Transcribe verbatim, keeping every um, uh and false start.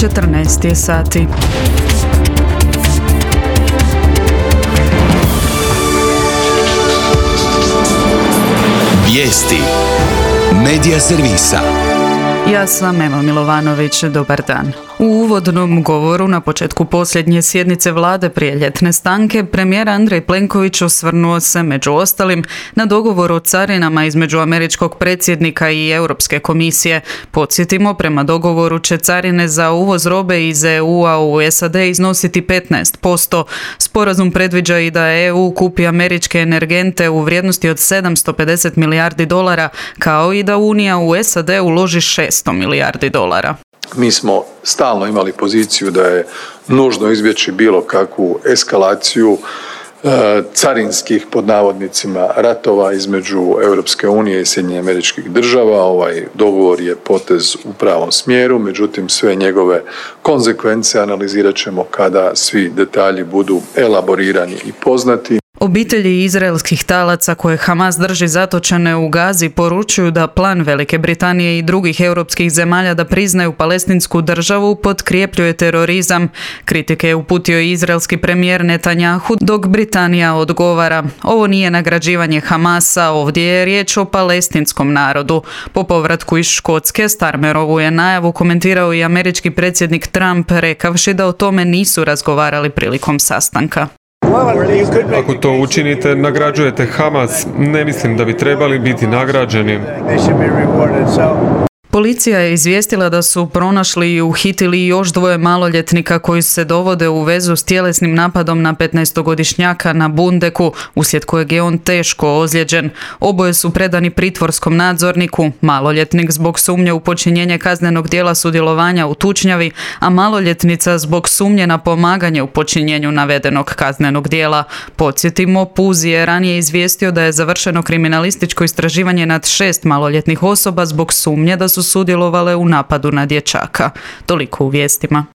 četrnaest je sati. Vijesti Medija servisa. Ja sam Ema Milovanović, dobar dan. U uvodnom govoru na početku posljednje sjednice vlade prije ljetne stanke, premijer Andrej Plenković osvrnuo se, među ostalim, na dogovor o carinama između američkog predsjednika i Europske komisije. Podsjetimo, prema dogovoru će carine za uvoz robe iz E U-a u S A D iznositi petnaest posto. Sporazum predviđa i da E U kupi američke energente u vrijednosti od sedamsto pedeset milijardi dolara, kao i da Unija u S A D uloži šesto milijardi dolara. Mi smo stalno imali poziciju da je nužno izbjeći bilo kakvu eskalaciju e, carinskih, pod navodnicima, ratova između Europske unije i Sjedinjenih Američkih Država. Ovaj dogovor je potez u pravom smjeru, međutim sve njegove konzekvence analizirat ćemo kada svi detalji budu elaborirani i poznati. Obitelji izraelskih talaca koje Hamas drži zatočene u Gazi poručuju da plan Velike Britanije i drugih europskih zemalja da priznaju palestinsku državu potkrjepljuje terorizam. Kritike je uputio i izraelski premijer Netanjahu, dok Britanija odgovara: ovo nije nagrađivanje Hamasa, ovdje je riječ o palestinskom narodu. Po povratku iz Škotske, Starmerovu je najavu komentirao i američki predsjednik Trump, rekavši da o tome nisu razgovarali prilikom sastanka. Ako to učinite, nagrađujete Hamas. Ne mislim da bi trebali biti nagrađeni. Policija je izvijestila da su pronašli i uhitili još dvoje maloljetnika koji se dovode u vezu s tjelesnim napadom na petnaestogodišnjaka na Bundeku, uslijed kojeg je on teško ozlijeđen. Oboje su predani pritvorskom nadzorniku, maloljetnik zbog sumnje u počinjenje kaznenog djela sudjelovanja u tučnjavi, a maloljetnica zbog sumnje na pomaganje u počinjenju navedenog kaznenog djela. Podsjetimo, Puzi je ranije izvijestio da je završeno kriminalističko istraživanje nad šest maloljetnih osoba zbog sumnje da su sudjelovale u napadu na dječaka. Toliko u vijestima.